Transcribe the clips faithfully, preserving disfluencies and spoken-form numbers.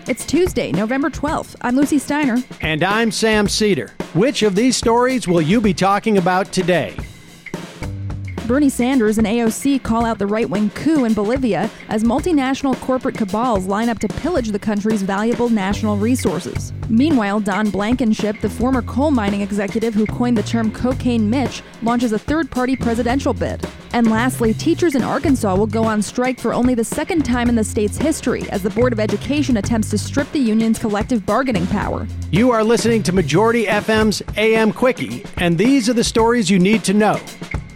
It's Tuesday, November twelfth. I'm Lucy Steiner. And I'm Sam Cedar. Which of these stories will you be talking about today? Bernie Sanders and A O C call out the right-wing coup in Bolivia as multinational corporate cabals line up to pillage the country's valuable national resources. Meanwhile, Don Blankenship, the former coal mining executive who coined the term Cocaine Mitch, launches a third-party presidential bid. And lastly, teachers in Arkansas will go on strike for only the second time in the state's history as the Board of Education attempts to strip the union's collective bargaining power. You are listening to Majority F M's A M Quickie, and these are the stories you need to know.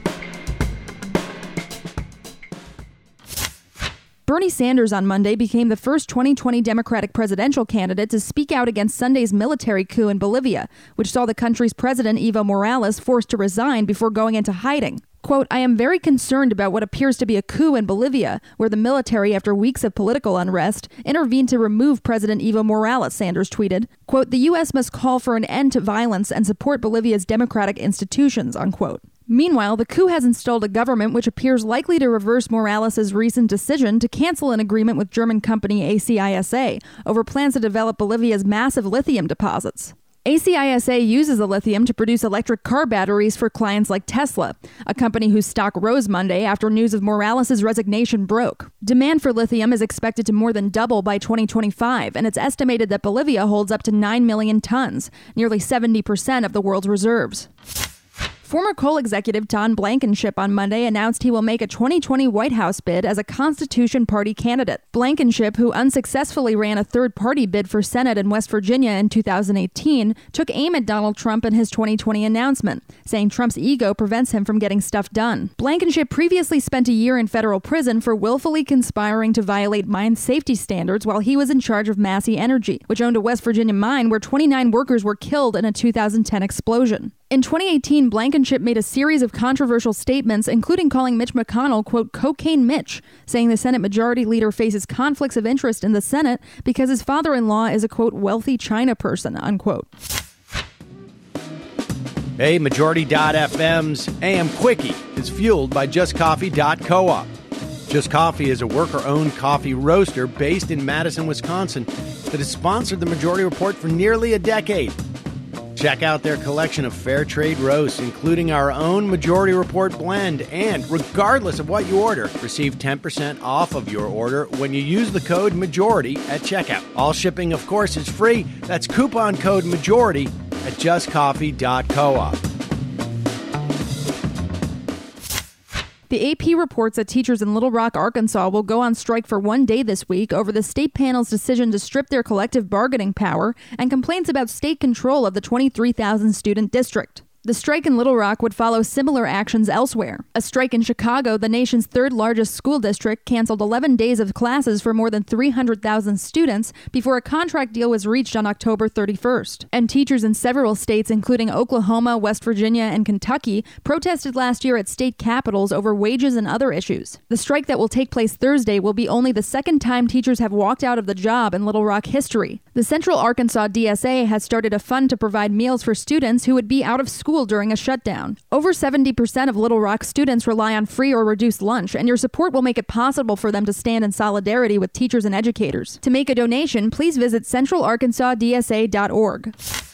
Bernie Sanders on Monday became the first twenty twenty Democratic presidential candidate to speak out against Sunday's military coup in Bolivia, which saw the country's president Evo Morales forced to resign before going into hiding. Quote, I am very concerned about what appears to be a coup in Bolivia, where the military, after weeks of political unrest, intervened to remove President Evo Morales, Sanders tweeted. Quote, the U S must call for an end to violence and support Bolivia's democratic institutions, unquote. Meanwhile, the coup has installed a government which appears likely to reverse Morales' recent decision to cancel an agreement with German company A C I S A over plans to develop Bolivia's massive lithium deposits. A C I S A uses the lithium to produce electric car batteries for clients like Tesla, a company whose stock rose Monday after news of Morales' resignation broke. Demand for lithium is expected to more than double by twenty twenty-five, and it's estimated that Bolivia holds up to nine million tons, nearly seventy percent of the world's reserves. Former coal executive Don Blankenship on Monday announced he will make a twenty twenty White House bid as a Constitution Party candidate. Blankenship, who unsuccessfully ran a third-party bid for Senate in West Virginia in two thousand eighteen, took aim at Donald Trump in his twenty twenty announcement, saying Trump's ego prevents him from getting stuff done. Blankenship previously spent a year in federal prison for willfully conspiring to violate mine safety standards while he was in charge of Massey Energy, which owned a West Virginia mine where twenty-nine workers were killed in a two thousand ten explosion. In twenty eighteen, Blankenship made a series of controversial statements, including calling Mitch McConnell, quote, Cocaine Mitch, saying the Senate Majority Leader faces conflicts of interest in the Senate because his father-in-law is a, quote, wealthy China person, unquote. Hey, Majority dot F M's A M Quickie is fueled by Just Coffee dot coop. Just Coffee is a worker-owned coffee roaster based in Madison, Wisconsin that has sponsored the Majority Report for nearly a decade. Check out their collection of fair trade roasts, including our own Majority Report blend. And regardless of what you order, receive ten percent off of your order when you use the code MAJORITY at checkout. All shipping, of course, is free. That's coupon code MAJORITY at Just Coffee dot coop. The A P reports that teachers in Little Rock, Arkansas will go on strike for one day this week over the state panel's decision to strip their collective bargaining power and complaints about state control of the twenty-three thousand student district. The strike in Little Rock would follow similar actions elsewhere. A strike in Chicago, the nation's third largest school district, canceled eleven days of classes for more than three hundred thousand students before a contract deal was reached on October thirty-first. And teachers in several states, including Oklahoma, West Virginia, and Kentucky, protested last year at state capitals over wages and other issues. The strike that will take place Thursday will be only the second time teachers have walked out of the job in Little Rock history. The Central Arkansas D S A has started a fund to provide meals for students who would be out of school during a shutdown. Over seventy percent of Little Rock students rely on free or reduced lunch, and your support will make it possible for them to stand in solidarity with teachers and educators. To make a donation, please visit central arkansas d s a dot org.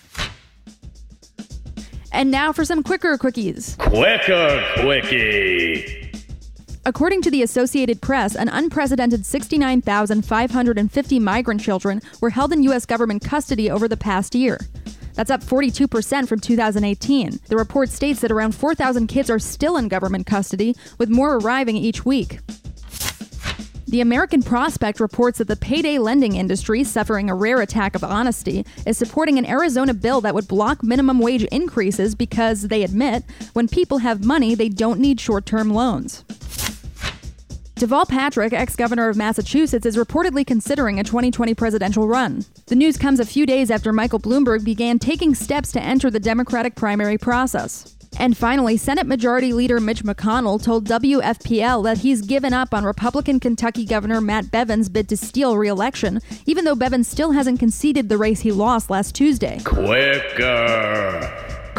And now for some quicker quickies. Quicker Quickie. According to the Associated Press, an unprecedented sixty-nine thousand five hundred fifty migrant children were held in U S government custody over the past year. That's up forty-two percent from two thousand eighteen. The report states that around four thousand kids are still in government custody, with more arriving each week. The American Prospect reports that the payday lending industry, suffering a rare attack of honesty, is supporting an Arizona bill that would block minimum wage increases because, they admit, when people have money, they don't need short-term loans. Deval Patrick, ex-governor of Massachusetts, is reportedly considering a twenty twenty presidential run. The news comes a few days after Michael Bloomberg began taking steps to enter the Democratic primary process. And finally, Senate Majority Leader Mitch McConnell told W F P L that he's given up on Republican Kentucky Governor Matt Bevin's bid to steal re-election, even though Bevin still hasn't conceded the race he lost last Tuesday. Quicker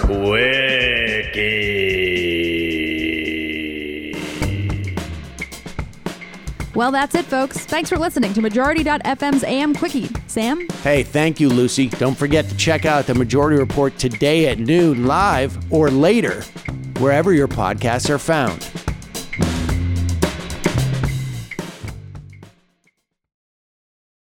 Quickie. Well, that's it, folks. Thanks for listening to Majority dot f m's A M Quickie. Sam? Hey, thank you, Lucy. Don't forget to check out the Majority Report today at noon live or later, wherever your podcasts are found.